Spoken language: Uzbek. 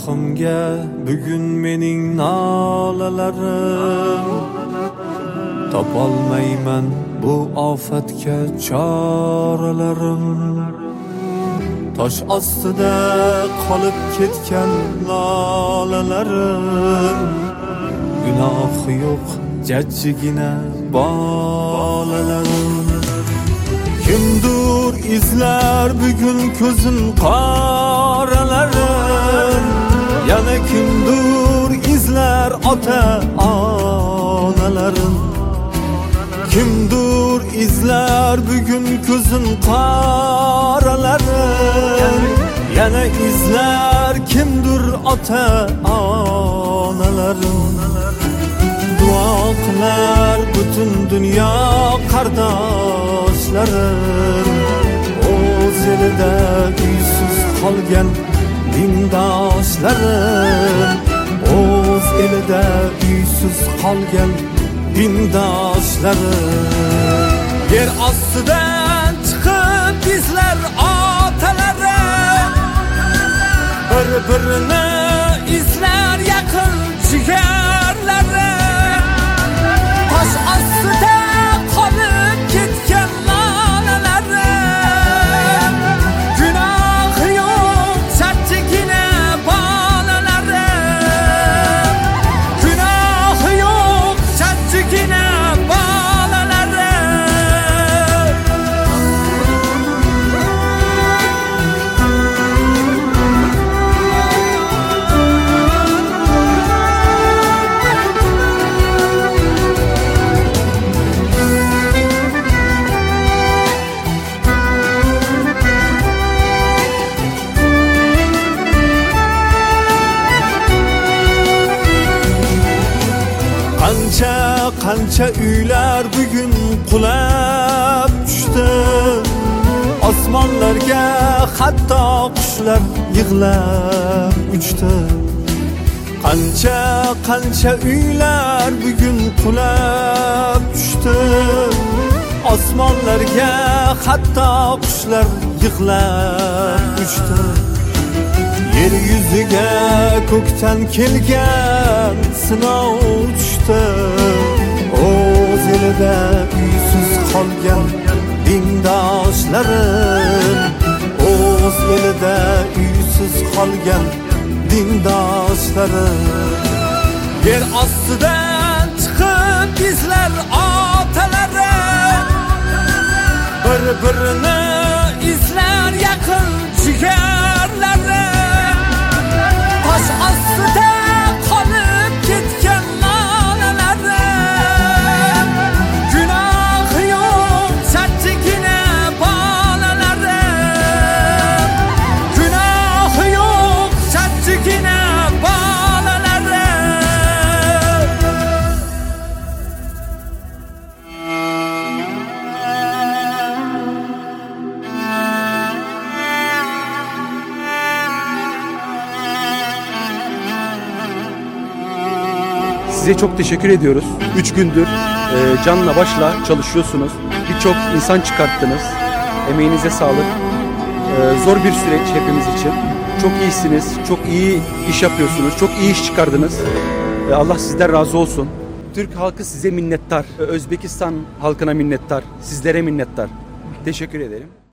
quloqimga bugun mening nolalarim, topolmayman bu ofatga choralarim. Tosh ostida qolib ketgan lolalarim, gunohi yo'q jajjigina bolalarim. Kimdir izlar bugun ko'zim qoralarim, yana kimdir izlar ota onalarim. Kimdir izlar bugun ko'zim qoralarim, yana izlar kimdir ota onalarim. Duo qilar butun dunyo qardoshlarim, o'z elida uysiz qolgan dindoshlarim, o'z elida uysiz qolgan dindoshlarim. Yer ostidan chiqib izlar otalarim, bir-birini izlar yaqin jigarlarim. Tosh ostida qolib ketgan lolalarim, gunohi yo'q jajjigina bolalarim, gunohi yo'q jajjigina bolalarim. Qancha uylar bugun qulab tushdi, osmonlarga hatto qushlar yig'lab uchdi. Qancha uylar bugun qulab tushdi, osmonlarga hatto qushlar yig'lab uchdi. Yer yuziga ko'kdan kelgan sinov tushdi, o'z elida uysiz qolgan dindoshlarim, o'z elida uysiz qolgan dindoshlarim. Yer ostidan chiqib izlar otalarim, bir-birini izlar yaqin jigarlarim. Tosh ostida qolib ketgan lolalarim, gunohi yo'q jajjigina bolalarim, gunohi yo'q jajjigina bolalarim. Size çok teşekkür ediyoruz. 3 gündür canla başla çalışıyorsunuz. Birçok insan çıkarttınız. Emeğinize sağlık. Zor bir süreç hepimiz için. Çok iyisiniz. Çok iyi iş yapıyorsunuz. Çok iyi iş çıkardınız. Allah sizden razı olsun. Türk halkı size minnettar. Özbekistan halkına minnettar. Sizlere minnettar. Teşekkür ederim.